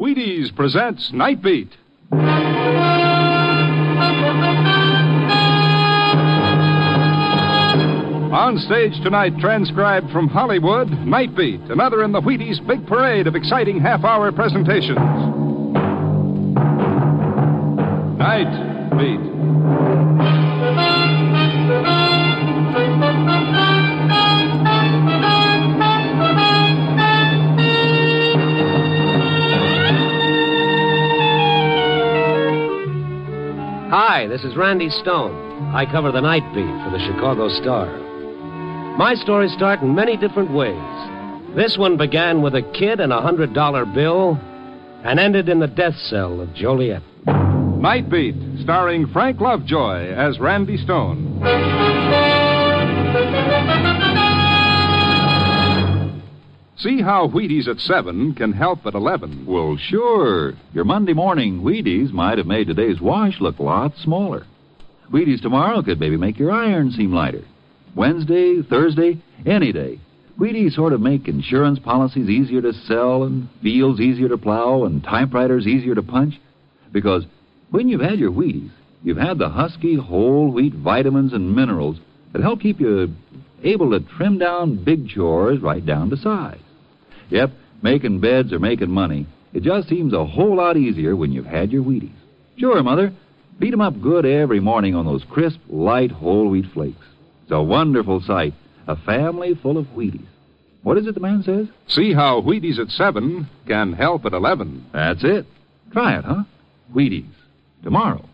Wheaties presents Night Beat. On stage tonight, transcribed from Hollywood, Night Beat, another in the Wheaties' big parade of exciting half-hour presentations. Night Beat. Hi, this is Randy Stone. I cover the Night Beat for the Chicago Star. My stories start in many different ways. This one began with a kid and a $100 bill and ended in the death cell of Joliet. Night Beat, starring Frank Lovejoy as Randy Stone. See how Wheaties at 7 can help at 11. Well, sure. Your Monday morning Wheaties might have made today's wash look a lot smaller. Wheaties tomorrow could maybe make your iron seem lighter. Wednesday, Thursday, any day. Wheaties sort of make insurance policies easier to sell and fields easier to plow and typewriters easier to punch. Because when you've had your Wheaties, you've had the husky whole wheat vitamins and minerals that help keep you able to trim down big chores right down to size. Yep, making beds or making money, it just seems a whole lot easier when you've had your Wheaties. Sure, Mother. Beat 'em up good every morning on those crisp, light whole wheat flakes. It's a wonderful sight, a family full of Wheaties. What is it the man says? See how Wheaties at 7 can help at 11. That's it. Try it, huh? Wheaties. Tomorrow.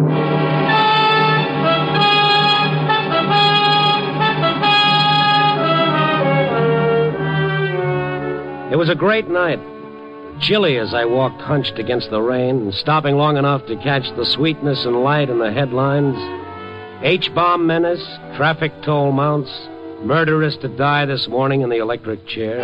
It was a great night. Chilly as I walked hunched against the rain, stopping long enough to catch the sweetness and light in the headlines. H-bomb menace, traffic toll mounts, murderess to die this morning in the electric chair.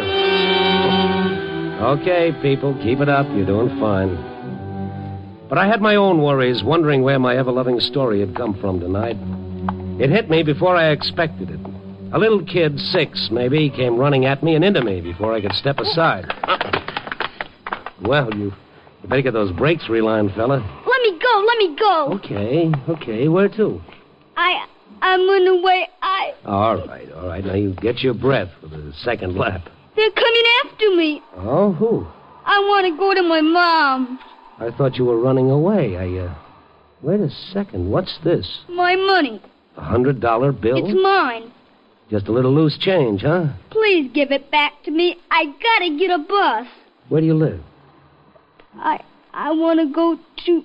Okay, people, keep it up. You're doing fine. But I had my own worries, wondering where my ever-loving story had come from tonight. It hit me before I expected it. A little kid, 6 maybe, came running at me and into me before I could step aside. Well, you better get those brakes relined, fella. Let me go. Okay, where to? I'm on the way. All right. Now you get your breath for the second lap. They're coming after me. Oh, who? I want to go to my mom. I thought you were running away. Wait a second. What's this? My money. A $100 bill? It's mine. Just a little loose change, huh? Please give it back to me. I gotta get a bus. Where do you live? I want to go to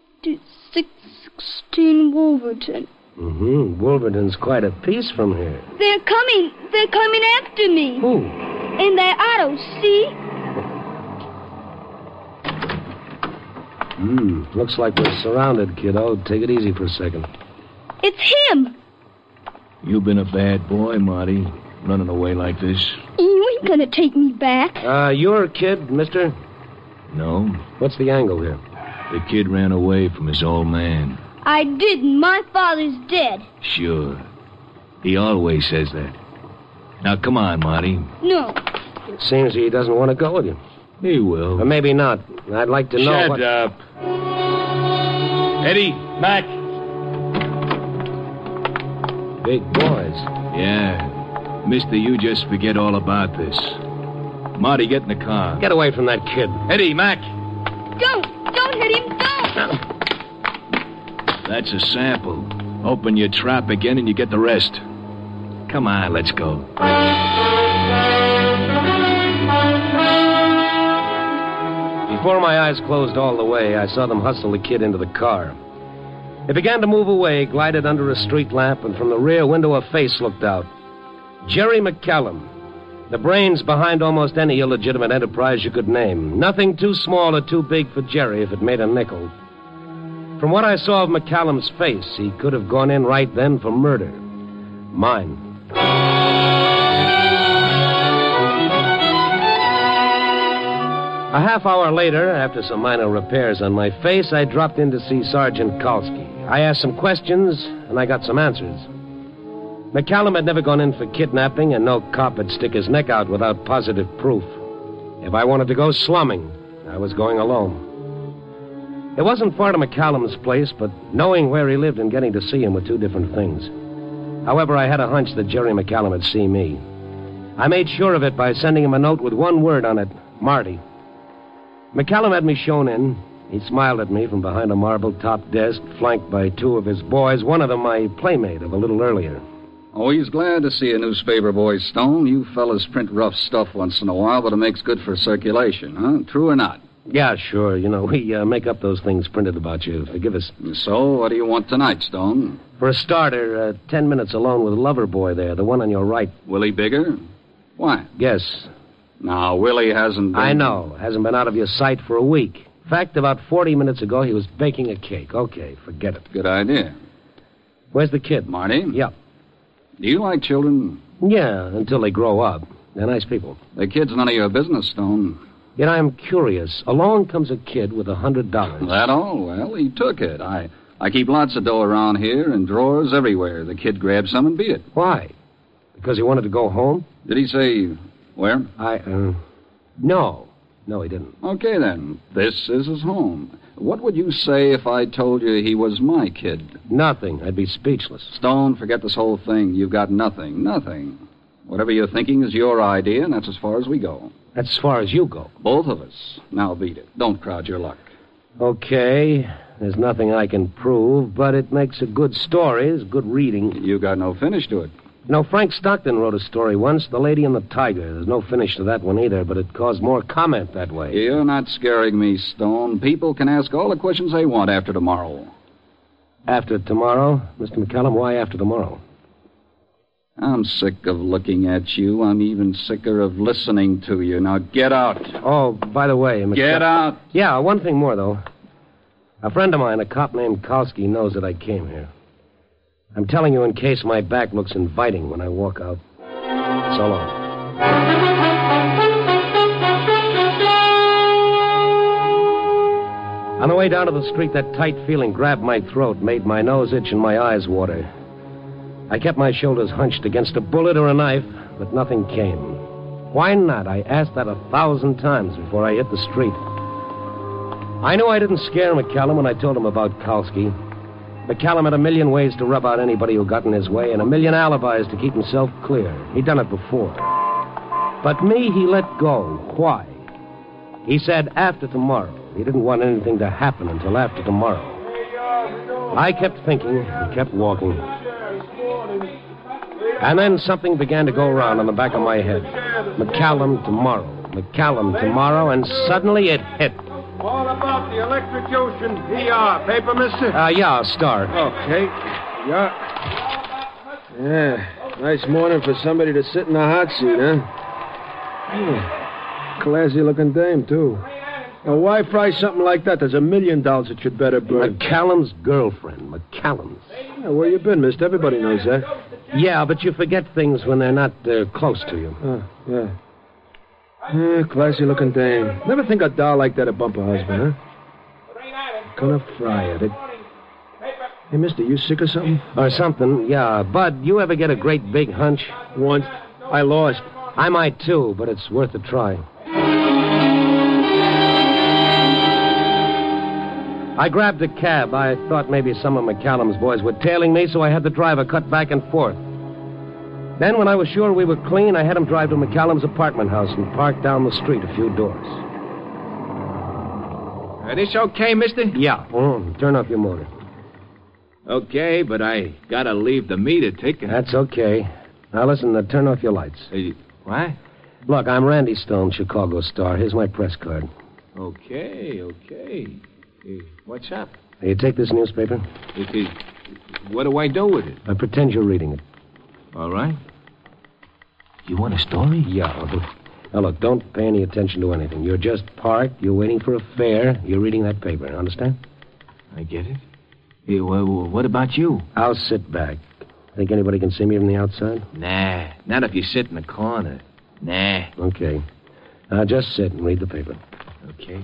616 Wolverton. Mm-hmm. Wolverton's quite a piece from here. They're coming after me. Who? In their auto, see? Looks like we're surrounded, kiddo. Take it easy for a second. It's him. You been a bad boy, Marty, running away like this. You ain't gonna take me back. You're a kid, mister? No, What's the angle here? the kid ran away from his old man. I didn't. My father's dead. Sure. He always says that. Now, come on, Marty. No. It seems he doesn't want to go with you. He will. Or maybe not. I'd like to know Shut what... up. Eddie, Mac. Big boys. Yeah. Mister, you just forget all about this. Marty, get in the car. Get away from that kid. Eddie, Mac. Don't hit him. Don't. That's a sample. Open your trap again and you get the rest. Come on, let's go. Before my eyes closed all the way, I saw them hustle the kid into the car. It began to move away, glided under a street lamp, and from the rear window a face looked out. Jerry McCallum. The brains behind almost any illegitimate enterprise you could name. Nothing too small or too big for Jerry if it made a nickel. From what I saw of McCallum's face, he could have gone in right then for murder. Mine. A half hour later, after some minor repairs on my face, I dropped in to see Sergeant Kalski. I asked some questions, and I got some answers. McCallum had never gone in for kidnapping, and no cop would stick his neck out without positive proof. If I wanted to go slumming, I was going alone. It wasn't far to McCallum's place, but knowing where he lived and getting to see him were two different things. However, I had a hunch that Jerry McCallum had seen me. I made sure of it by sending him a note with one word on it, Marty. McCallum had me shown in. He smiled at me from behind a marble-top desk, flanked by two of his boys, one of them my playmate of a little earlier. Always glad to see a newspaper boy, Stone. You fellas print rough stuff once in a while, but it makes good for circulation, huh? True or not? Yeah, sure. You know, we make up those things printed about you. Forgive us. So, what do you want tonight, Stone? For a starter, 10 minutes alone with Loverboy there, the one on your right. Willie Bigger? Why? Guess. Now, Willie hasn't been... I know. Hasn't been out of your sight for a week. In fact, about 40 minutes ago, he was baking a cake. Okay, forget it. Good idea. Where's the kid? Marty? Yeah. Do you like children? Yeah, until they grow up. They're nice people. The kid's none of your business, Stone. Yet I'm curious. Along comes a kid with $100. That all? Well, he took it. I keep lots of dough around here in drawers everywhere. The kid grabbed some and beat it. Why? Because he wanted to go home? Did he say where? No. No, he didn't. Okay, then. This is his home. What would you say if I told you he was my kid? Nothing. I'd be speechless. Stone, forget this whole thing. You've got nothing. Nothing. Whatever you're thinking is your idea, and that's as far as we go. That's as far as you go. Both of us. Now beat it. Don't crowd your luck. Okay. There's nothing I can prove, but it makes a good story. It's good reading. You got no finish to it. No, Frank Stockton wrote a story once, The Lady and the Tiger. There's no finish to that one either, but it caused more comment that way. You're not scaring me, Stone. People can ask all the questions they want after tomorrow. After tomorrow? Mr. McCallum, why after tomorrow? I'm sick of looking at you. I'm even sicker of listening to you. Now get out. Oh, by the way, Get out. Yeah, one thing more, though. A friend of mine, a cop named Kowski, knows that I came here. I'm telling you in case my back looks inviting when I walk out. So long. On the way down to the street, that tight feeling grabbed my throat, made my nose itch and my eyes water. I kept my shoulders hunched against a bullet or a knife, but nothing came. Why not? I asked that 1,000 times before I hit the street. I knew I didn't scare McCallum when I told him about Kowski. McCallum had a million ways to rub out anybody who got in his way and a million alibis to keep himself clear. He'd done it before. But me, he let go. Why? He said after tomorrow. He didn't want anything to happen until after tomorrow. I kept thinking and kept walking. And then something began to go around on the back of my head. McCallum tomorrow. McCallum tomorrow, and suddenly it hit. All about the Electric Ocean PR. Paper, mister? Yeah, Star. Okay. Yeah. Nice morning for somebody to sit in the hot seat, huh? Classy-looking dame, too. Now, why fry something like that? There's $1 million that you'd better burn. McCallum's girlfriend. McCallum's. Yeah, where you been, mister? Everybody knows that. Yeah, but you forget things when they're not close to you. Yeah. Classy-looking dame. Never think a doll like that a bump her husband, huh? Gonna fry it. Hey, mister, you sick or something? Or something, yeah. Bud, you ever get a great big hunch? Once. I lost. I might, too, but it's worth a try. I grabbed a cab. I thought maybe some of McCallum's boys were tailing me, so I had the driver cut back and forth. Then, when I was sure we were clean, I had him drive to McCallum's apartment house and park down the street a few doors. This okay, mister? Yeah. Turn off your motor. Okay, but I gotta leave the meter ticking. That's okay. Now, listen, turn off your lights. What? Look, I'm Randy Stone, Chicago Star. Here's my press card. Okay. What's up? You take this newspaper? What do I do with it? I pretend you're reading it. All right. You want a story? Yeah. Now, look, don't pay any attention to anything. You're just parked. You're waiting for a fare. You're reading that paper. Understand? I get it. Hey, what about you? I'll sit back. Think anybody can see me from the outside? Nah, not if you sit in the corner. Nah. Okay. Now, just sit and read the paper. Okay.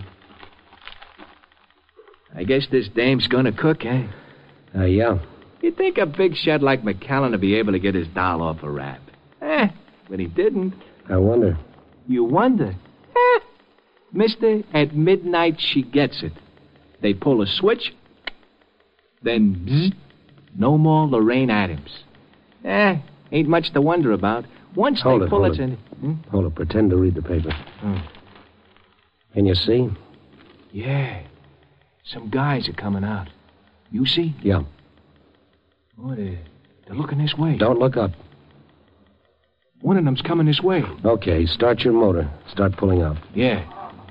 I guess this dame's gonna cook, eh? Yeah. You'd think a big shot like McCallum would be able to get his doll off a rap. But he didn't. I wonder. You wonder? Mister, at midnight she gets it. They pull a switch, then bzzz, no more Lorraine Adams. Ain't much to wonder about. Once Hold they it, pull hold it... it. Hold it. Pretend to read the paper. Can you see? Yeah. Some guys are coming out. You see? Yeah. Oh, they're looking this way. Don't look up. One of them's coming this way. Okay, start your motor. Start pulling out. Yeah.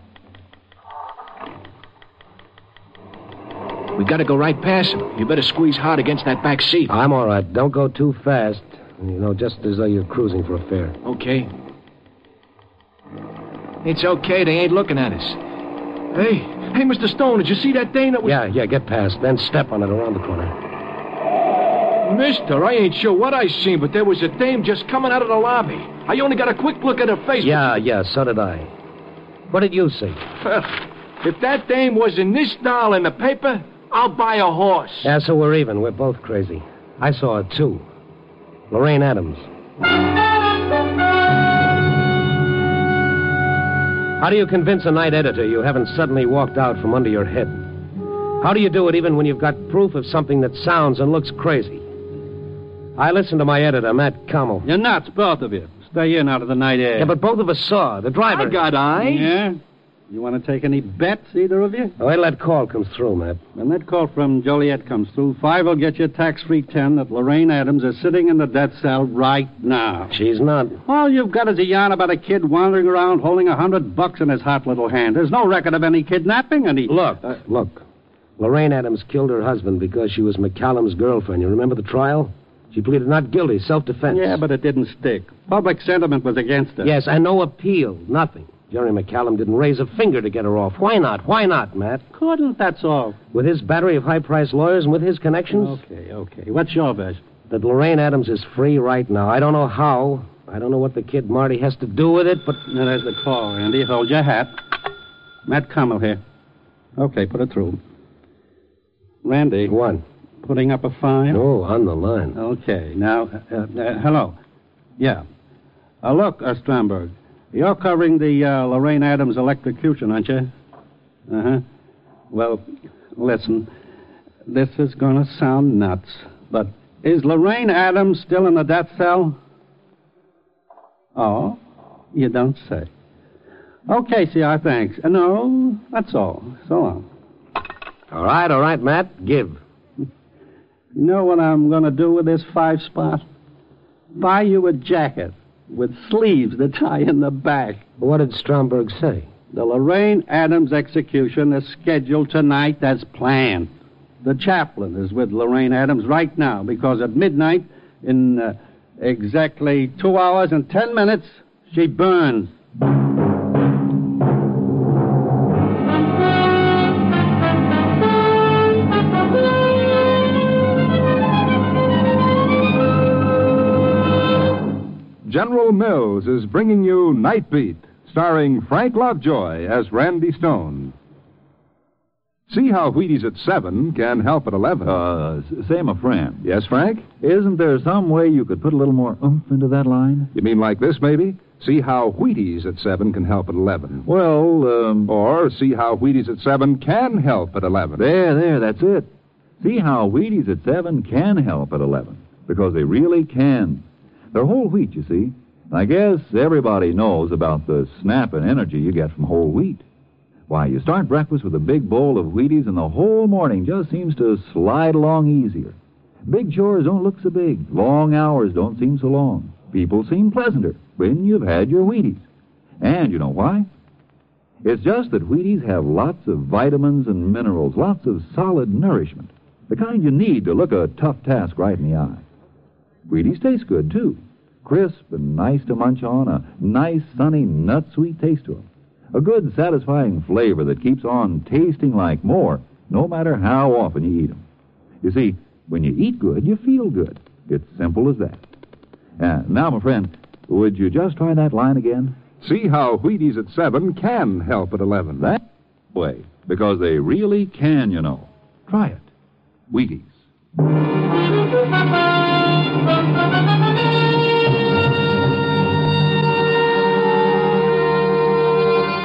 We gotta go right past him. You better squeeze hard against that back seat. I'm all right. Don't go too fast. You know, just as though you're cruising for a fare. Okay. It's okay. They ain't looking at us. Hey, Mr. Stone, did you see that thing that was... Yeah, get past. Then step on it around the corner. Mister, I ain't sure what I seen, but there was a dame just coming out of the lobby. I only got a quick look at her face. Yeah, so did I. What did you see? If that dame was in this style in the paper, I'll buy a horse. Yeah, so we're even. We're both crazy. I saw it, too. Lorraine Adams. How do you convince a night editor you haven't suddenly walked out from under your head? How do you do it even when you've got proof of something that sounds and looks crazy? I listened to my editor, Matt Kammel. You're nuts, both of you. Stay in out of the night air. Yeah, but both of us saw. The driver... I got eyes. Yeah? You want to take any bets, either of you? Oh, wait till that call comes through, Matt. When that call from Joliet comes through, 5 will get you tax-free 10 that Lorraine Adams is sitting in the death cell right now. She's not. All you've got is a yarn about a kid wandering around holding $100 in his hot little hand. There's no record of any kidnapping, any... Look. Lorraine Adams killed her husband because she was McCallum's girlfriend. You remember the trial? She pleaded not guilty, self-defense. Yeah, but it didn't stick. Public sentiment was against her. Yes, and no appeal. Nothing. Jerry McCallum didn't raise a finger to get her off. Why not? Why not, Matt? Couldn't, that's all. With his battery of high-priced lawyers and with his connections? Okay. What's your version? That Lorraine Adams is free right now. I don't know how. I don't know what the kid Marty has to do with it, but... Now, there's the call, Randy. Hold your hat. Matt Kammel here. Okay, put it through. Randy. What? Putting up a fine? Oh, on the line. Okay. Now, hello. Yeah. Look, Stromberg. You're covering the Lorraine Adams electrocution, aren't you? Uh-huh. Well, listen. This is going to sound nuts, but is Lorraine Adams still in the death cell? Oh, you don't say. Okay, C.I., thanks. No, that's all. So long. All right, Matt. Give. You know what I'm going to do with this 5-spot? Buy you a jacket with sleeves that tie in the back. What did Stromberg say? The Lorraine Adams execution is scheduled tonight as planned. The chaplain is with Lorraine Adams right now because at midnight, in exactly 2 hours and 10 minutes, she burns. General Mills is bringing you Night Beat, starring Frank Lovejoy as Randy Stone. See how Wheaties at 7 can help at 11. Say, my friend. Yes, Frank? Isn't there some way you could put a little more oomph into that line? You mean like this, maybe? See how Wheaties at 7 can help at 11. Well, Or see how Wheaties at 7 can help at 11. There, that's it. See how Wheaties at 7 can help at 11. Because they really can. They're whole wheat, you see. I guess everybody knows about the snap and energy you get from whole wheat. Why, you start breakfast with a big bowl of Wheaties and the whole morning just seems to slide along easier. Big chores don't look so big. Long hours don't seem so long. People seem pleasanter when you've had your Wheaties. And you know why? It's just that Wheaties have lots of vitamins and minerals, lots of solid nourishment, the kind you need to look a tough task right in the eye. Wheaties taste good, too. Crisp and nice to munch on, a nice, sunny, nut-sweet taste to them. A good, satisfying flavor that keeps on tasting like more, no matter how often you eat them. You see, when you eat good, you feel good. It's simple as that. Now, my friend, would you just try that line again? See how Wheaties at 7 can help at 11. That way, because they really can, you know. Try it. Wheaties.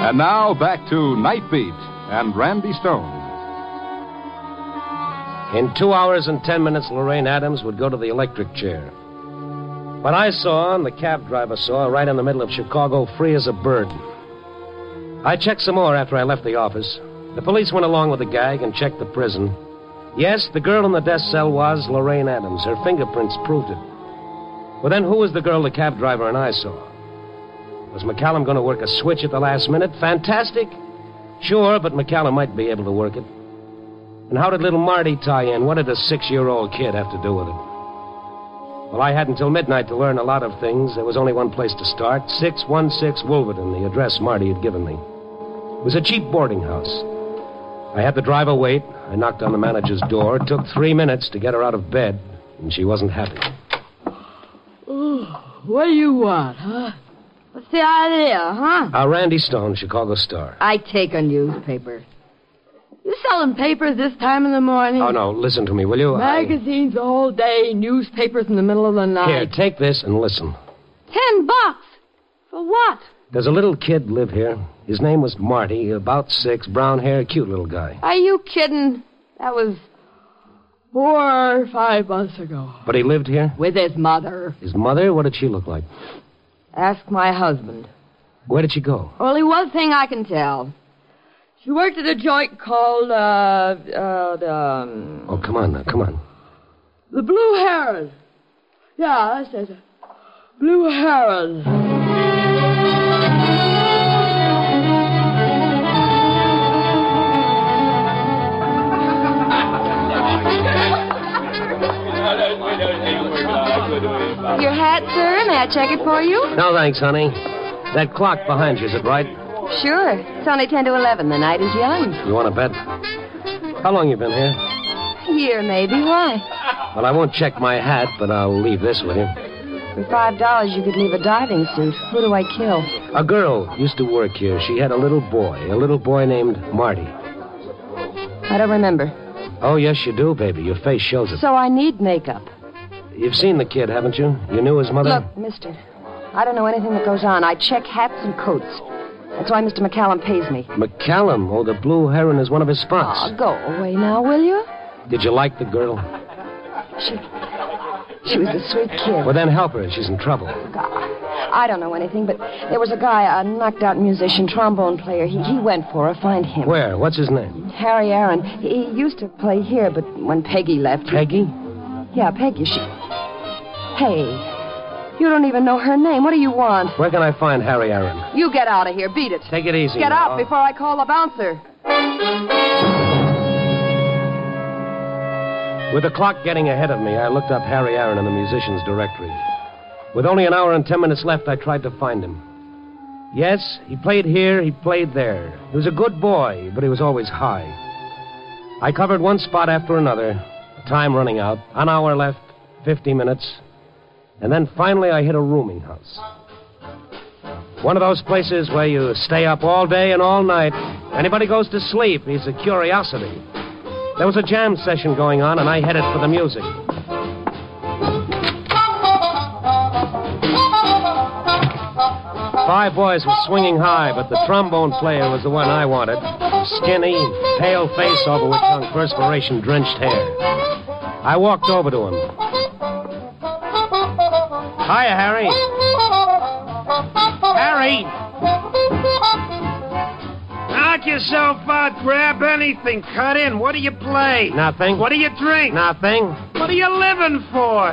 And now back to Night Beat and Randy Stone. In 2 hours and 10 minutes, Lorraine Adams would go to the electric chair. But I saw, and the cab driver saw, right in the middle of Chicago, free as a bird. I checked some more after I left the office. The police went along with the gag and checked the prison. Yes, the girl in the death cell was Lorraine Adams. Her fingerprints proved it. Well, then who was the girl the cab driver and I saw? Was McCallum going to work a switch at the last minute? Fantastic. Sure, but McCallum might be able to work it. And how did little Marty tie in? What did a 6-year-old kid have to do with it? Well, I had until midnight to learn a lot of things. There was only one place to start. 616 Wolverton, the address Marty had given me. It was a cheap boarding house. I had the driver wait. I knocked on the manager's door. It took 3 minutes to get her out of bed, and she wasn't happy. What do you want, huh? What's the idea, huh? Randy Stone, Chicago Star. I take a newspaper. You selling papers this time in the morning? Oh, no, listen to me, will you? Magazines all day, newspapers in the middle of the night. Here, take this and listen. $10. For what? There's a little kid live here. His name was Marty, about 6, brown hair, cute little guy. Are you kidding? That was 4 or 5 months ago. But he lived here? With his mother. His mother? What did she look like? Ask my husband. Where did she go? Only one thing I can tell. She worked at a joint called, Oh, come on now, come on. the Blue Heron. Yeah, that's it. Blue Heron. Your hat, sir? May I check it for you? No, thanks, honey. That clock behind you, is it right? Sure. It's only 10 to 11. The night is young. You want to bet? How long you been here? A year, maybe. Why? Well, I won't check my hat, but I'll leave this with you. For $5, you could leave a diving suit. Who do I kill? A girl used to work here. She had a little boy named Marty. I don't remember. Oh, yes, you do, baby. Your face shows it. So I need makeup. You've seen the kid, haven't you? You knew his mother? Look, mister, I don't know anything that goes on. I check hats and coats. That's why Mr. McCallum pays me. McCallum? Oh, the Blue Heron is one of his spots. Oh, go away now, will you? Did you like the girl? She was a sweet kid. Well, then help her. She's in trouble. God, I don't know anything, but there was a guy, a knocked-out musician, trombone player. He went for her. Find him. Where? What's his name? Harry Aaron. He used to play here, but when Peggy left... Peggy? Yeah, Peggy. Hey, you don't even know her name. What do you want? Where can I find Harry Aaron? You get out of here. Beat it. Take it easy. Get now. out before I call the bouncer. With the clock getting ahead of me, I looked up Harry Aaron in the musician's directory. With only an hour and 10 minutes left, I tried to find him. Yes, he played here, he played there. He was a good boy, but he was always high. I covered one spot after another, time running out, an hour left, 50 minutes, and then finally I hit a rooming house. One of those places where you stay up all day and all night. Anybody goes to sleep, he's a curiosity. There was a jam session going on, and I headed for the music. 5 boys were swinging high, but the trombone player was the one I wanted. Skinny, pale face over which hung perspiration-drenched hair. I walked over to him. Hiya, Harry. Harry! Knock yourself out. Grab anything. Cut in. What do you play? Nothing. What do you drink? Nothing. What are you living for?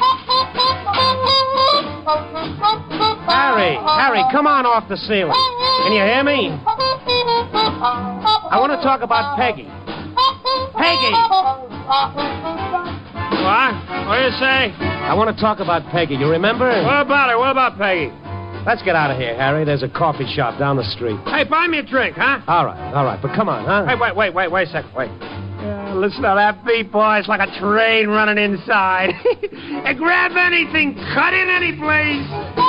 Harry, come on off the ceiling. Can you hear me? I want to talk about Peggy. Peggy! What? What do you say? I want to talk about Peggy. You remember? What about her? What about Peggy? Let's get out of here, Harry. There's a coffee shop down the street. Hey, buy me a drink, huh? All right. But come on, huh? Hey, wait a second. Wait. Listen to that beat, boy. It's like a train running inside. Hey, grab anything. Cut in any place.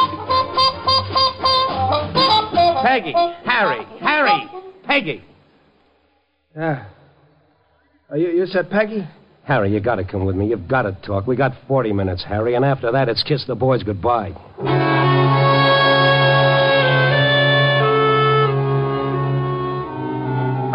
Peggy. Harry. Peggy. You said Peggy? Harry, you got to come with me. You've got to talk. We got 40 minutes, Harry, and after that, it's kiss the boys goodbye.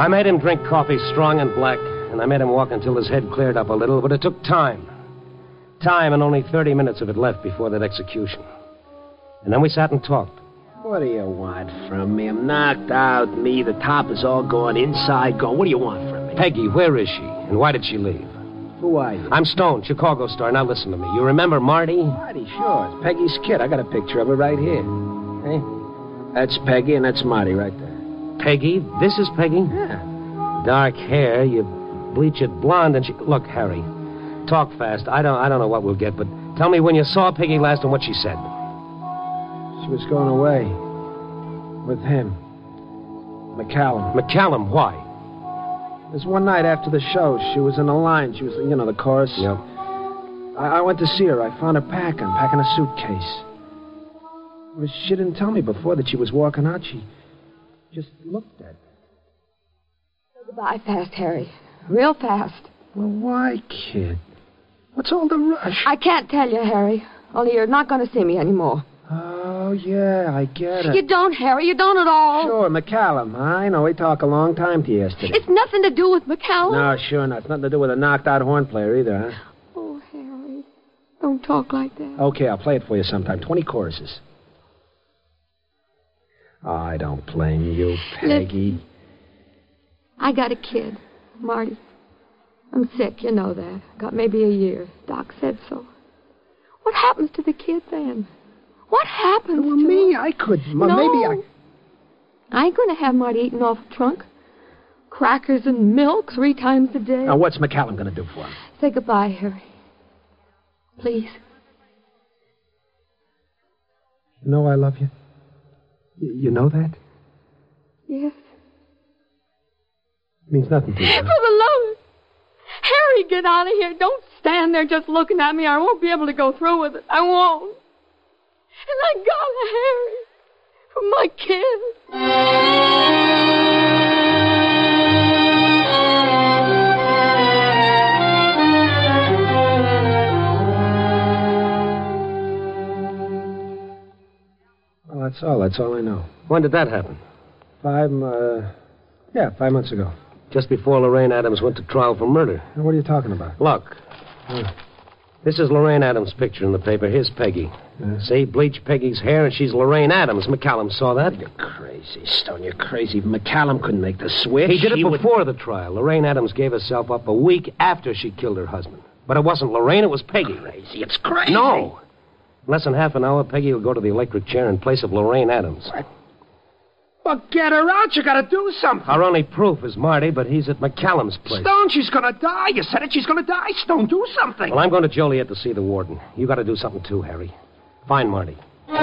I made him drink coffee strong and black, and I made him walk until his head cleared up a little, but it took time. Time, and only 30 minutes of it left before that execution. And then we sat and talked. What do you want from me? I'm knocked out, me. The top is all gone, inside gone. What do you want from me? Peggy, where is she? And why did she leave? Who are you? I'm Stone, Chicago Star. Now listen to me. You remember Marty? Marty, sure. It's Peggy's kid. I got a picture of her right here. Hey? That's Peggy, and that's Marty right there. Peggy? This is Peggy? Yeah. Dark hair, you bleach it blonde, and she... Look, Harry, talk fast. I don't know what we'll get, but tell me when you saw Peggy last and what she said. She was going away. With him. McCallum. McCallum, why? It was one night after the show. She was in the line. She was, the chorus. Yep. I went to see her. I found her packing a suitcase. She didn't tell me before that she was walking out. She just looked at me. Goodbye fast, Harry. Real fast. Well, why, kid? What's all the rush? I can't tell you, Harry. Only you're not going to see me anymore. Oh, yeah, I get it. You don't, Harry. You don't at all. Sure, McCallum. I know. We talked a long time to you yesterday. It's nothing to do with McCallum. No, sure not. It's nothing to do with a knocked-out horn player either, huh? Oh, Harry. Don't talk like that. Okay, I'll play it for you sometime. 20 choruses. Oh, I don't blame you, Peggy. Listen, I got a kid, Marty. I'm sick, you know that. Got maybe a year. Doc said so. What happens to the kid then? What happens to me? him? I could. No. Maybe I ain't going to have Marty eating off a trunk. Crackers and milk 3 times a day. Now, what's McCallum going to do for him? Say goodbye, Harry. Please. You know I love you? You know that? Yes. It means nothing to you. For the love of... Harry, get out of here. Don't stand there just looking at me. I won't be able to go through with it. I won't. And I got Harry for my kid. Well, that's all. That's all I know. When did that happen? 5 months ago. Just before Lorraine Adams went to trial for murder. Now, what are you talking about? Look. This is Lorraine Adams' picture in the paper. Here's Peggy. See, bleach Peggy's hair, and she's Lorraine Adams. McCallum saw that. You're crazy, Stone. You're crazy. McCallum couldn't make the switch. He did it before the trial. Lorraine Adams gave herself up a week after she killed her husband. But it wasn't Lorraine, it was Peggy. Crazy. It's crazy. No. In less than half an hour, Peggy will go to the electric chair in place of Lorraine Adams. What? Well, get her out. You gotta do something. Our only proof is Marty, but he's at McCallum's place. Stone, she's gonna die. You said it. She's gonna die. Stone, do something. Well, I'm going to Joliet to see the warden. You gotta do something too, Harry. Find Marty.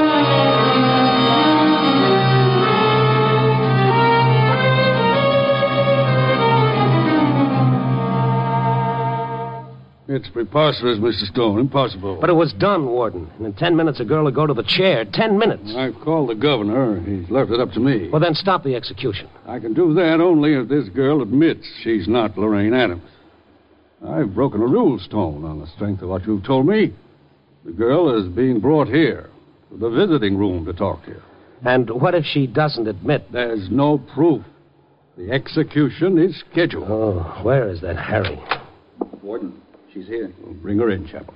It's preposterous, Mr. Stone. Impossible. But it was done, Warden. And in 10 minutes, a girl will go to the chair. 10 minutes. I've called the governor. He's left it up to me. Well, then stop the execution. I can do that only if this girl admits she's not Lorraine Adams. I've broken a rule, Stone, on the strength of what you've told me. The girl is being brought here to the visiting room to talk to you. And what if she doesn't admit? There's no proof. The execution is scheduled. Oh, where is that Harry? Warden. She's here. We'll bring her in, Chaplain.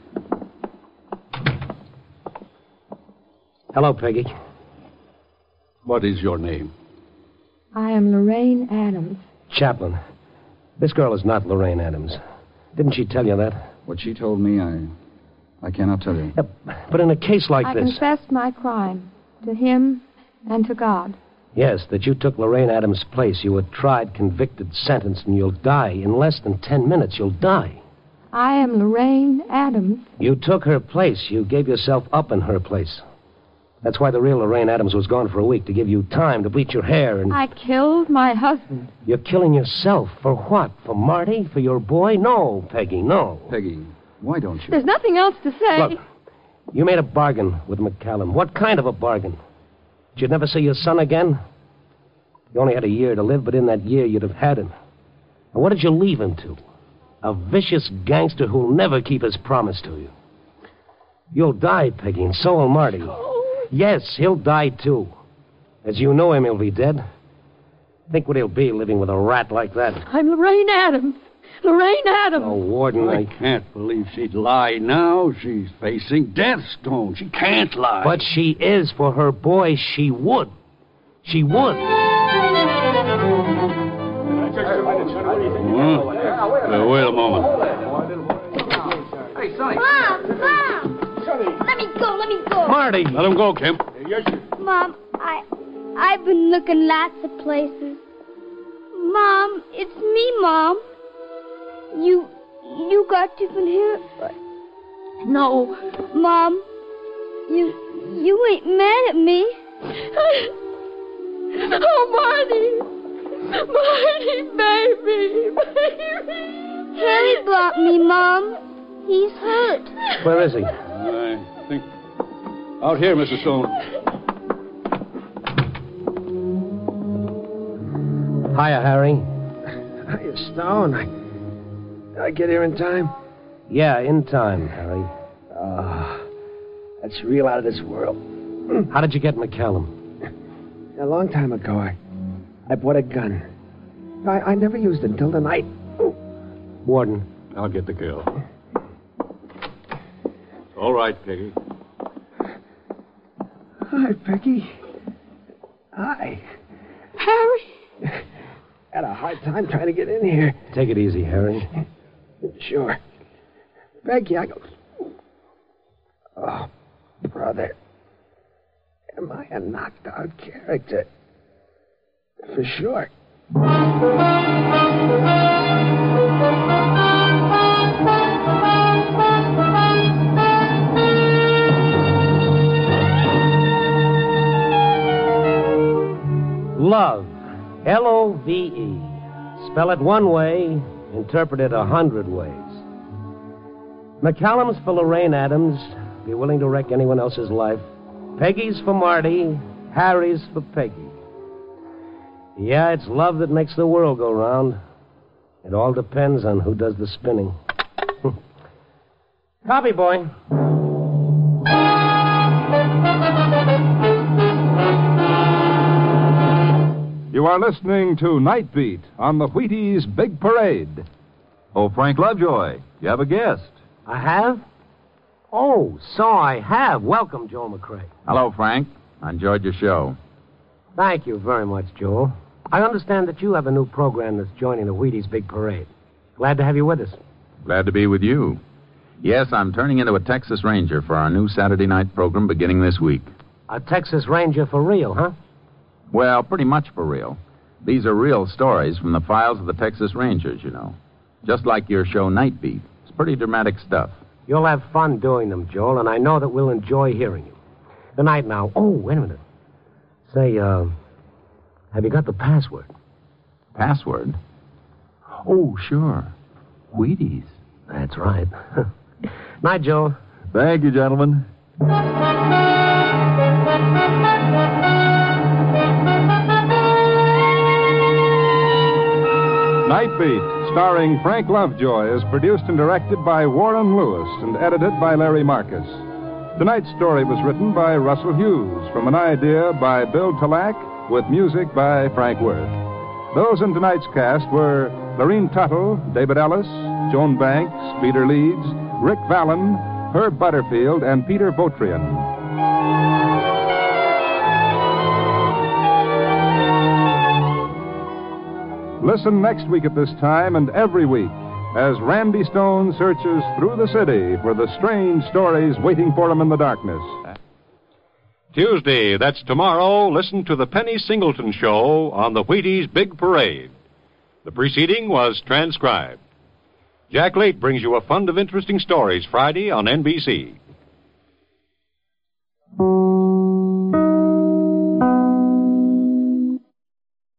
Hello, Peggy. What is your name? I am Lorraine Adams. Chaplain. This girl is not Lorraine Adams. Didn't she tell you that? What she told me, I cannot tell you. But in a case like I this... confessed my crime to him and to God. Yes, that you took Lorraine Adams' place. You were tried, convicted, sentenced, and you'll die. In less than 10 minutes, you'll die. I am Lorraine Adams. You took her place. You gave yourself up in her place. That's why the real Lorraine Adams was gone for a week, to give you time to bleach your hair and... I killed my husband. You're killing yourself. For what? For Marty? For your boy? No, Peggy, no. Peggy, why don't you? There's nothing else to say. Look, you made a bargain with McCallum. What kind of a bargain? You'd never see your son again? You only had a year to live, but in that year you'd have had him. And what did you leave him to? A vicious gangster who'll never keep his promise to you. You'll die, Peggy, and so will Marty. Yes, he'll die, too. As you know him, he'll be dead. Think what he'll be living with a rat like that. I'm Lorraine Adams. Lorraine Adams. Oh, Warden, I can't believe she'd lie now. She's facing death, Stone. She can't lie. But she is. For her boy, she would. She would. Wait a moment. Hey, Sonny. Mom! Let me go. Marty! Let him go, Kemp. Mom, I've been looking lots of places. Mom, it's me, Mom. You got different hair. No. Mom, you ain't mad at me. Oh, Marty, baby. Harry brought me, Mom. He's hurt. Where is he? I think... Out here, Mrs. Stone. Hiya, Harry. Hiya, Stone. Did I get here in time? Yeah, in time, Harry. That's real out of this world. How did you get McCallum? A long time ago, I bought a gun. I never used it until tonight. Warden. I'll get the girl. All right, Peggy. Hi, Peggy. Hi. Harry. Had a hard time trying to get in here. Take it easy, Harry. Sure. Peggy, I go... Oh, brother. Am I a knocked-out character? For sure. Love. L-O-V-E. Spell it one way, interpret it 100 ways. McCallum's for Lorraine Adams. Be willing to wreck anyone else's life. Peggy's for Marty. Harry's for Peggy. Yeah, it's love that makes the world go round. It all depends on who does the spinning. Copy, boy. You are listening to Night Beat on the Wheaties Big Parade. Oh, Frank Lovejoy, you have a guest. I have? Oh, so I have. Welcome, Joel McCrae. Hello, Frank. I enjoyed your show. Thank you very much, Joel. I understand that you have a new program that's joining the Wheaties Big Parade. Glad to have you with us. Glad to be with you. Yes, I'm turning into a Texas Ranger for our new Saturday night program beginning this week. A Texas Ranger for real, huh? Well, pretty much for real. These are real stories from the files of the Texas Rangers, you know. Just like your show Night Beat. It's pretty dramatic stuff. You'll have fun doing them, Joel, and I know that we'll enjoy hearing you. Good night now. Oh, wait a minute. Say, have you got the password? Password? Oh, sure. Wheaties. That's right. Night, Joel. Thank you, gentlemen. Night Beat, starring Frank Lovejoy, is produced and directed by Warren Lewis and edited by Larry Marcus. Tonight's story was written by Russell Hughes from an idea by Bill Talack with music by Frank Worth. Those in tonight's cast were Lorene Tuttle, David Ellis, Joan Banks, Peter Leeds, Rick Vallon, Herb Butterfield, and Peter Votrian. Listen next week at this time and every week as Randy Stone searches through the city for the strange stories waiting for him in the darkness. Tuesday, that's tomorrow, listen to the Penny Singleton Show on the Wheaties Big Parade. The preceding was transcribed. Jack Late brings you a fund of interesting stories Friday on NBC.